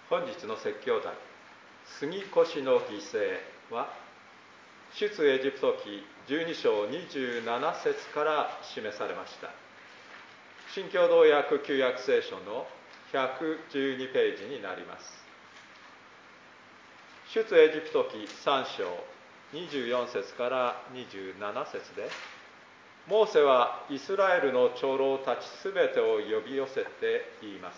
本日の説教題、杉越の犠牲は、出エジプト記12章27節から示されました。新共同訳旧約聖書の112ページになります。出エジプト記3章24節から27節で、モーセはイスラエルの長老たちすべてを呼び寄せて言います。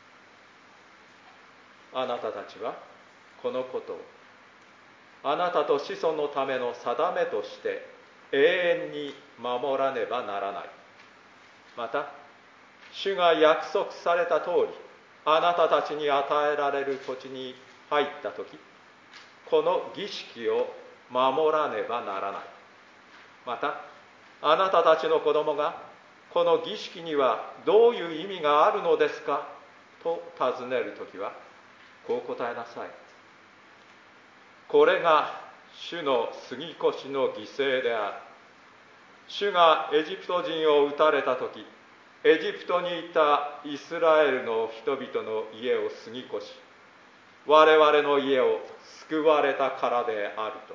あなたたちはこのことをあなたと子孫のための定めとして永遠に守らねばならない。また、主が約束された通り、あなたたちに与えられる土地に入ったとき、この儀式を守らねばならない。また、あなたたちの子供が、この儀式にはどういう意味があるのですかと尋ねるときは、こう答えなさい。これが主の杉越の犠牲である。主がエジプト人を討たれたとき、エジプトにいたイスラエルの人々の家を杉越し、我々の家を救われたからであると。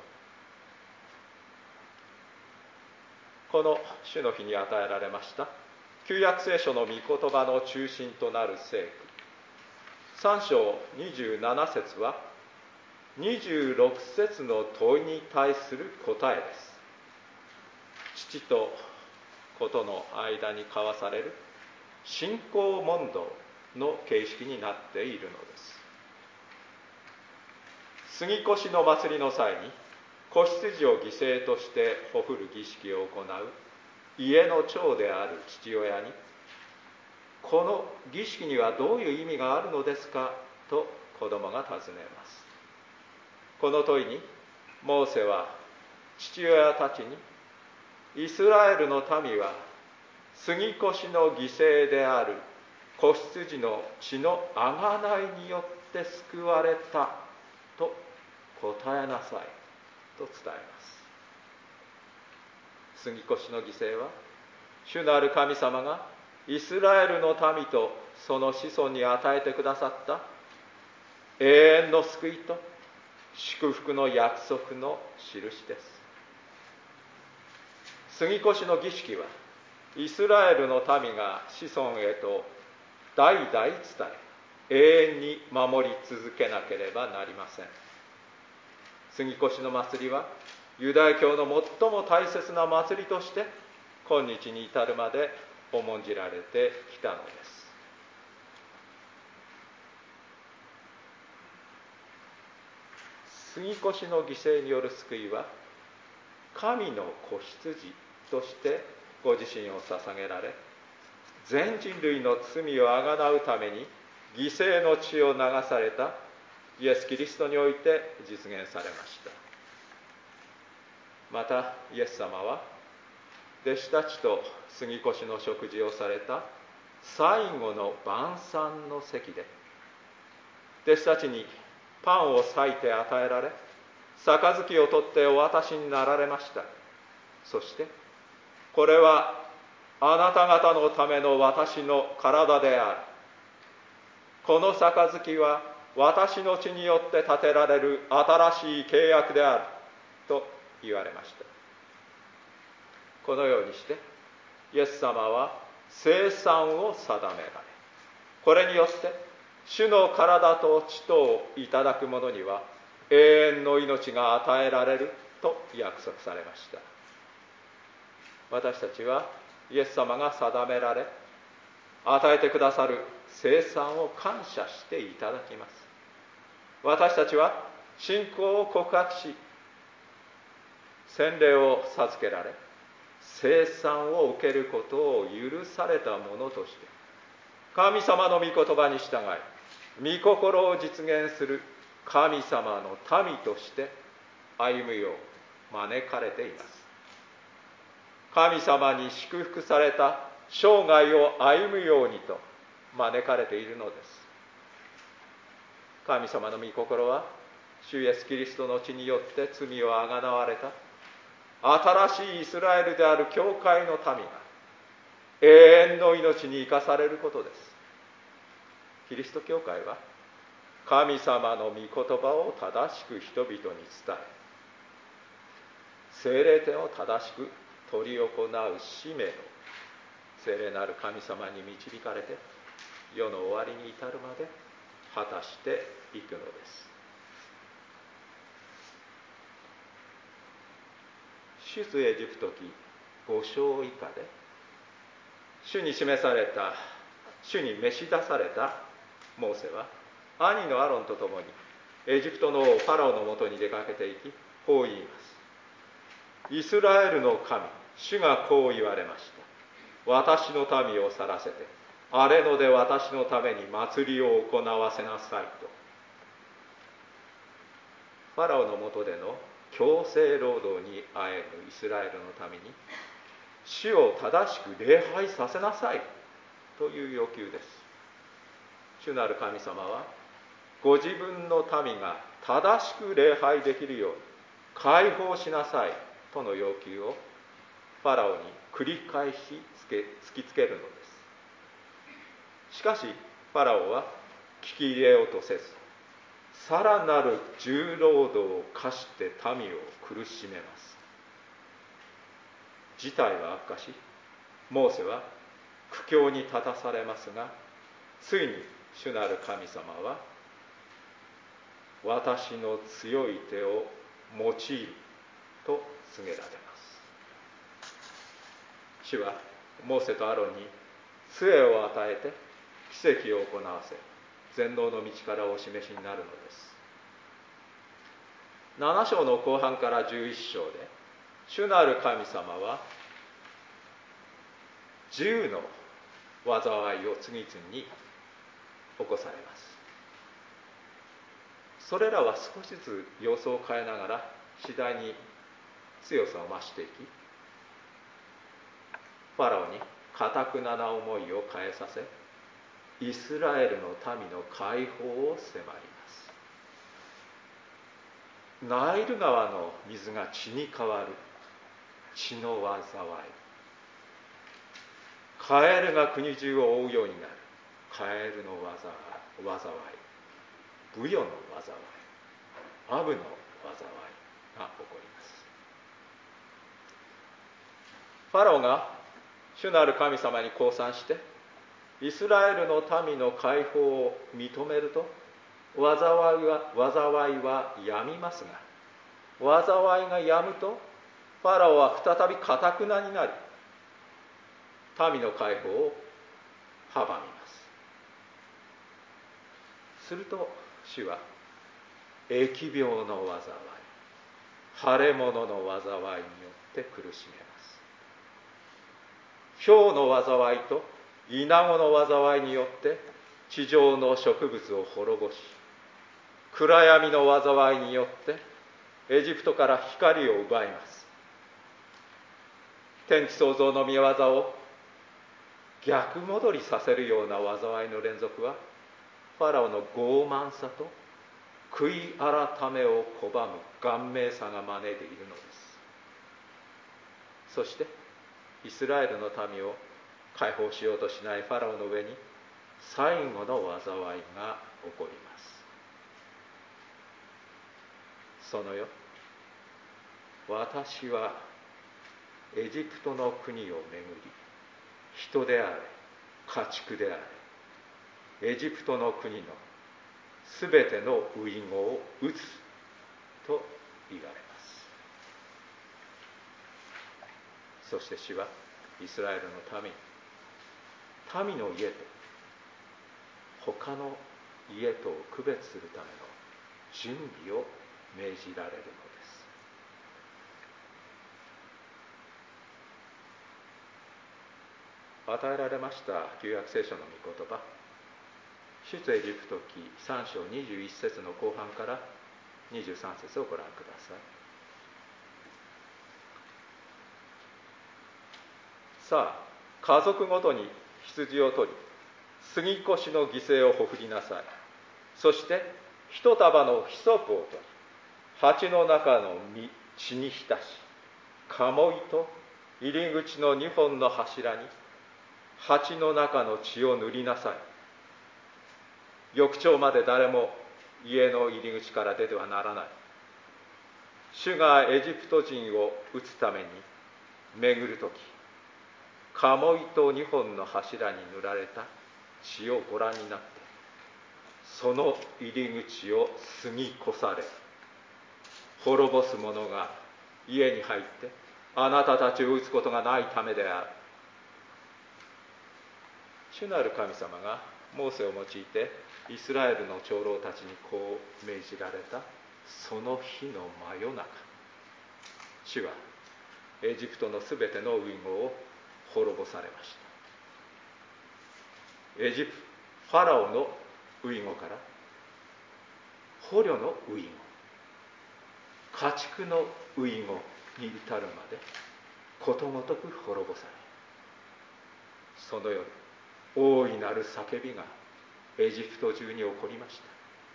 この主の日に与えられました旧約聖書の御言葉の中心となる聖句、3章27節は26節の問いに対する答えです。父と子との間に交わされる信仰問答の形式になっているのです。杉越の祭りの際に子羊を犠牲としてほふる儀式を行う家の長である父親に、この儀式にはどういう意味があるのですかと子供が尋ねます。この問いにモーセは父親たちに、イスラエルの民は杉越の犠牲である子羊の血のあがないによって救われたと答えなさいと伝えます。杉越の犠牲は、主なる神様がイスラエルの民とその子孫に与えてくださった永遠の救いと祝福の約束の印です。杉越の儀式は、イスラエルの民が子孫へと代々伝え、永遠に守り続けなければなりません。杉越の祭りは、ユダヤ教の最も大切な祭りとして、今日に至るまで重んじられてきたのです。杉越の犠牲による救いは、神の子羊としてご自身を捧げられ、全人類の罪をあがなうために犠牲の血を流されたイエス・キリストにおいて実現されました。またイエス様は弟子たちと杉越の食事をされた最後の晩餐の席で、弟子たちにパンを裂いて与えられ、杯を取ってお渡しになられました。そして、これはあなた方のための私の体である。この杯は私の血によって立てられる新しい契約であると言われました。このようにしてイエス様は聖餐を定められ、これによって主の体と血とをいただく者には永遠の命が与えられると約束されました。私たちはイエス様が定められ与えてくださる聖餐を感謝していただきます。私たちは信仰を告白し、洗礼を授けられ、聖餐を受けることを許された者として、神様の御言葉に従い、御心を実現する神様の民として歩むよう招かれています。神様に祝福された生涯を歩むようにと招かれているのです。神様の御心は、主イエスキリストの血によって罪をあがなわれた新しいイスラエルである教会の民が永遠の命に生かされることです。キリスト教会は神様の御言葉を正しく人々に伝え、聖霊典を正しく執り行う使命を聖霊なる神様に導かれて世の終わりに至るまで果たしていくのです。出エジプト記5章以下で主に召し出されたモーセは兄のアロンと共にエジプトの王ファラオのもとに出かけていき、こう言います。イスラエルの神、主がこう言われました。私の民を去らせて、荒れ野で私のために祭りを行わせなさいと。ファラオのもとでの強制労働にあえぐイスラエルのために、主を正しく礼拝させなさいという要求です。主なる神様は、ご自分の民が正しく礼拝できるように解放しなさいとの要求をファラオに繰り返し突きつけるのです。しかしファラオは聞き入れようとせず、さらなる重労働を課して民を苦しめます。事態は悪化し、モーセは苦境に立たされますが、ついに主なる神様は私の強い手を用いると告げられます。主はモーセとアロンに杖を与えて奇跡を行わせ、全能の道からお示しになるのです。7章の後半から11章で、主なる神様は10の災いを次々に起こされます。それらは少しずつ様子を変えながら次第に強さを増していき、ファラオに堅くなな思いを変えさせ、イスラエルの民の解放を迫ります。ナイル川の水が血に変わる血の災い、カエルが国中を覆うようになるカエルの災い、ブヨの災い、アブの災いが起こります。ファラオが主なる神様に降参してイスラエルの民の解放を認めると、災いはやみますが、災いがやむとファラオは再び堅くなになり、民の解放を阻みます。すると主は疫病の災い、腫れ物の災いによって苦しめます。雹の災いとイナゴの災いによって地上の植物を滅ぼし、暗闇の災いによってエジプトから光を奪います。天地創造の御業を逆戻りさせるような災いの連続は、ファラオの傲慢さと悔い改めを拒む顔面さが招いているのです。そしてイスラエルの民を解放しようとしないファラオの上に最後の災いが起こります。その夜、私はエジプトの国を巡り、人であれ家畜であれエジプトの国のすべての遺語を打つと言われます。そして主はイスラエルの民の家と他の家とを区別するための準備を命じられるのです。与えられました旧約聖書の御言葉、出エジプト記3章21節の後半から23節をご覧ください。さあ、家族ごとに羊を取り、杉越の犠牲をほふりなさい。そして一束のヒソプを取り、鉢の中の血に浸し、鴨居と入り口の2本の柱に鉢の中の血を塗りなさい。翌朝まで誰も家の入り口から出てはならない。主がエジプト人を討つために巡るとき、鴨居と2本の柱に塗られた血をご覧になって、その入り口を過ぎ越され、滅ぼす者が家に入ってあなたたちを撃つことがないためである。主なる神様がモーセを用いてイスラエルの長老たちにこう命じられたその日の真夜中、主はエジプトのすべての遺語を滅ぼされました。ファラオの遺語から捕虜の遺語、家畜の遺語に至るまでことごとく滅ぼされ、その夜大いなる叫びがエジプト中に起こりました。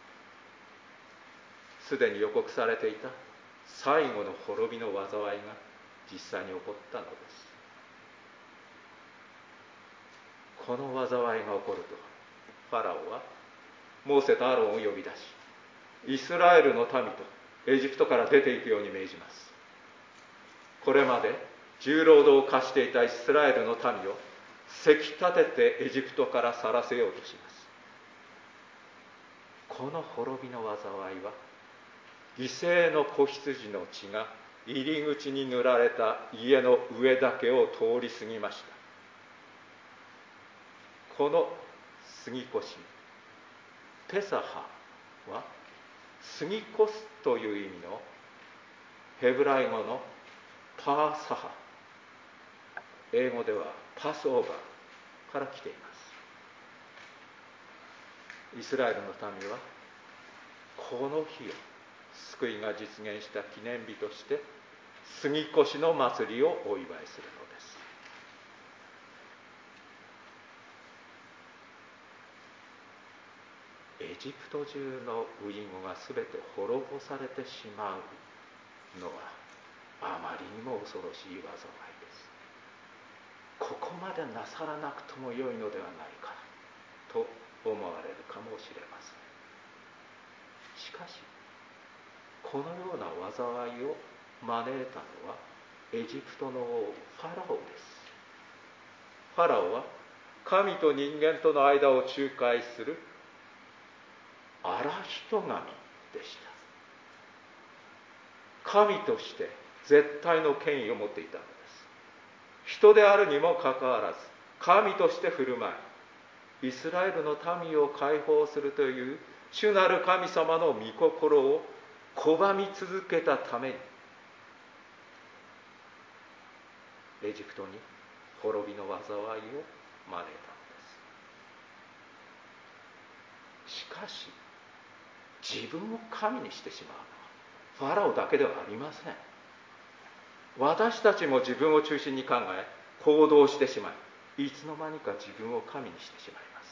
すでに予告されていた最後の滅びの災いが実際に起こったのです。この災いが起こると、ファラオはモーセとアロンを呼び出し、イスラエルの民とエジプトから出ていくように命じます。これまで重労働を課していたイスラエルの民をせき立ててエジプトから去らせようとします。この滅びの災いは、犠牲の子羊の血が入り口に塗られた家の上だけを通り過ぎました。この過ぎ越し、ペサハは過ぎ越すという意味のヘブライ語のパーサハ、英語ではパスオーバーから来ています。イスラエルの民はこの日を救いが実現した記念日として過ぎ越しの祭りをお祝いするのです。エジプト中の遺語がすべて滅ぼされてしまうのはあまりにも恐ろしい災いです。ここまでなさらなくともよいのではないかと思われるかもしれません。しかしこのような災いを招いたのはエジプトの王ファラオです。ファラオは神と人間との間を仲介する荒人神でした。神として絶対の権威を持っていたのです。人であるにもかかわらず神として振る舞い、イスラエルの民を解放するという主なる神様の御心を拒み続けたために、エジプトに滅びの災いを招いたのです。しかし自分を神にしてしまうのはファラオだけではありません。私たちも自分を中心に考え行動してしまい、いつの間にか自分を神にしてしまいます。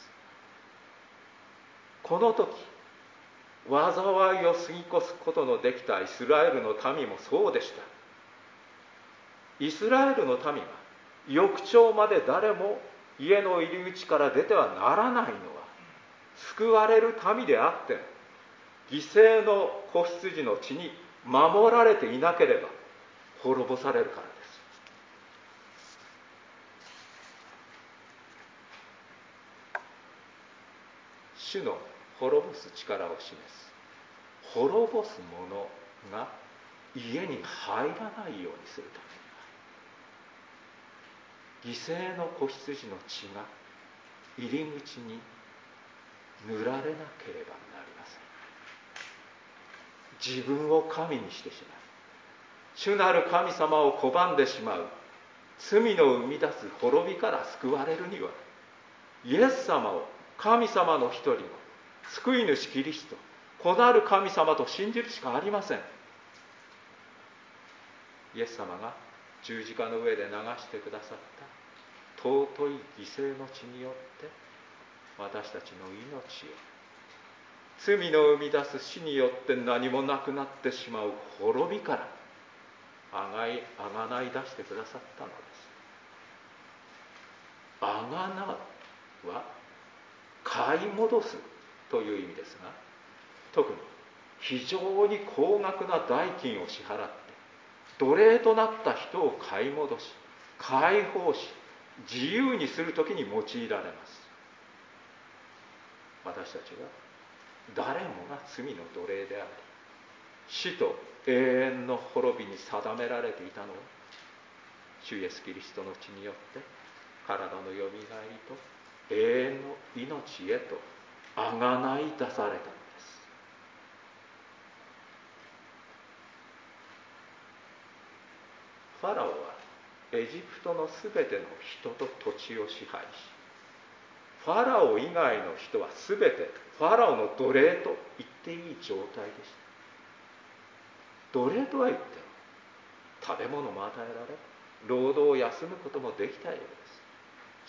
この時災いを過ぎ越すことのできたイスラエルの民もそうでした。イスラエルの民が翌朝まで誰も家の入り口から出てはならないのは救われる民であって、犠牲の子羊の血に守られていなければ滅ぼされるからです。主の滅ぼす力を示す滅ぼす者が家に入らないようにするためには、犠牲の子羊の血が入り口に塗られなければなりません。自分を神にしてしまう、主なる神様を拒んでしまう罪の生み出す滅びから救われるには、イエス様を神様の一人の救い主キリスト、子なる神様と信じるしかありません。イエス様が十字架の上で流してくださった尊い犠牲の血によって私たちの命を、罪の生み出す死によって何もなくなってしまう滅びからあがない出してくださったのです。あがなうは買い戻すという意味ですが、 特に非常に高額な代金を支払って奴隷となった人を買い戻し、解放し、自由にするときに用いられます。私たちは誰もが罪の奴隷であり、死と永遠の滅びに定められていたのは、主イエスキリストの血によって体のよみがえりと永遠の命へとあがない出されたのです。ファラオはエジプトのすべての人と土地を支配し、ファラオ以外の人はすべてファラオの奴隷と言っていい状態でした。奴隷とは言っても食べ物も与えられ、労働を休むこともできたようです。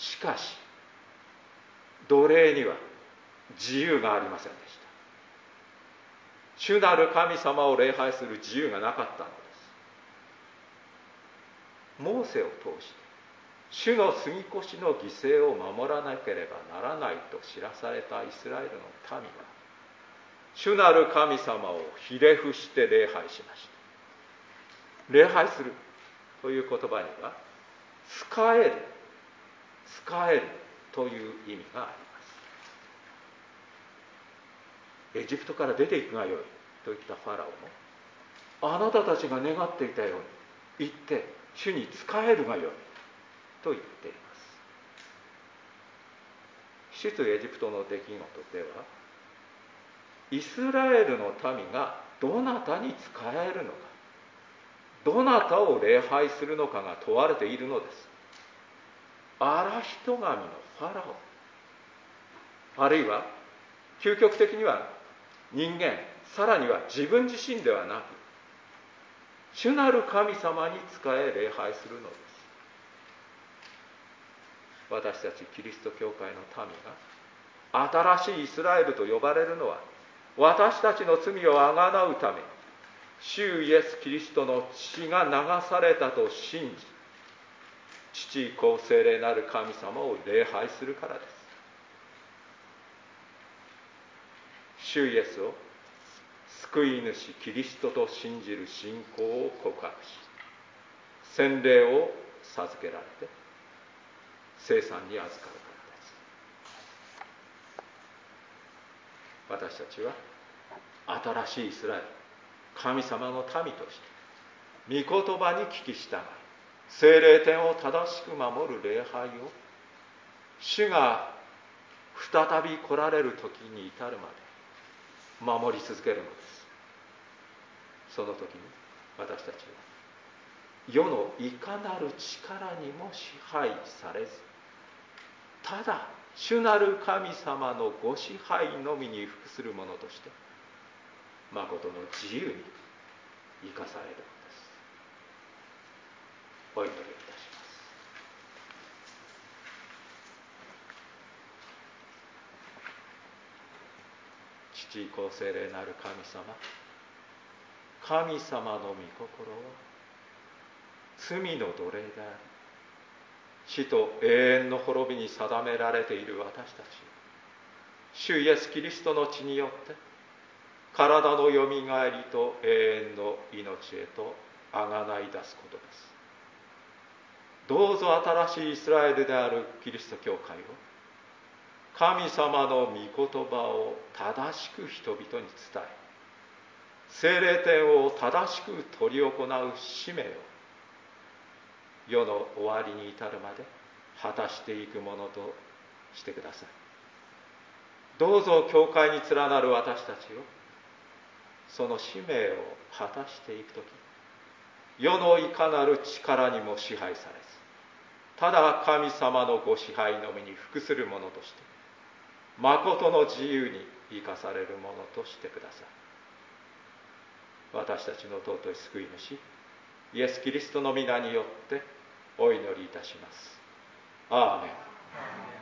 しかし奴隷には自由がありませんでした。主なる神様を礼拝する自由がなかったのです。モーセを通して主の杉越の犠牲を守らなければならないと知らされたイスラエルの民は、主なる神様をひれ伏して礼拝しました。礼拝するという言葉には、仕えるという意味があります。エジプトから出ていくがよいと言ったファラオも、あなたたちが願っていたように行って主に仕えるがよいと言っています。出エジプトの出来事では、イスラエルの民がどなたに仕えるのか、どなたを礼拝するのかが問われているのです。荒人神のファラオ、あるいは究極的には人間、さらには自分自身ではなく、主なる神様に仕え礼拝するのです。私たちキリスト教会の民が新しいイスラエルと呼ばれるのは、私たちの罪をあがなうために主イエスキリストの血が流されたと信じ、父子聖霊なる神様を礼拝するからです。主イエスを救い主キリストと信じる信仰を告白し、洗礼を授けられて聖餐に預かるからです。私たちは新しいイスラエル、神様の民として御言葉に聞き従い、聖霊典を正しく守る礼拝を、主が再び来られる時に至るまで守り続けるのです。その時に私たちは世のいかなる力にも支配されず、ただ主なる神様のご支配のみに服する者として、まことの自由に生かされるのです。お祈りいたします。父子聖霊なる神様、神様の御心は罪の奴隷であり、死と永遠の滅びに定められている私たちを、主イエスキリストの血によって体のよみがえりと永遠の命へとあがない出すことです。どうぞ新しいイスラエルであるキリスト教会を、神様の御言葉を正しく人々に伝え、聖霊典を正しく執り行う使命を世の終わりに至るまで果たしていくものとしてください。どうぞ教会に連なる私たちを、その使命を果たしていくとき、世のいかなる力にも支配されず、ただ神様のご支配のみに服するものとして、誠の自由に生かされるものとしてください。私たちの尊い救い主イエス・キリストの皆によってお祈りいたします。アーメン。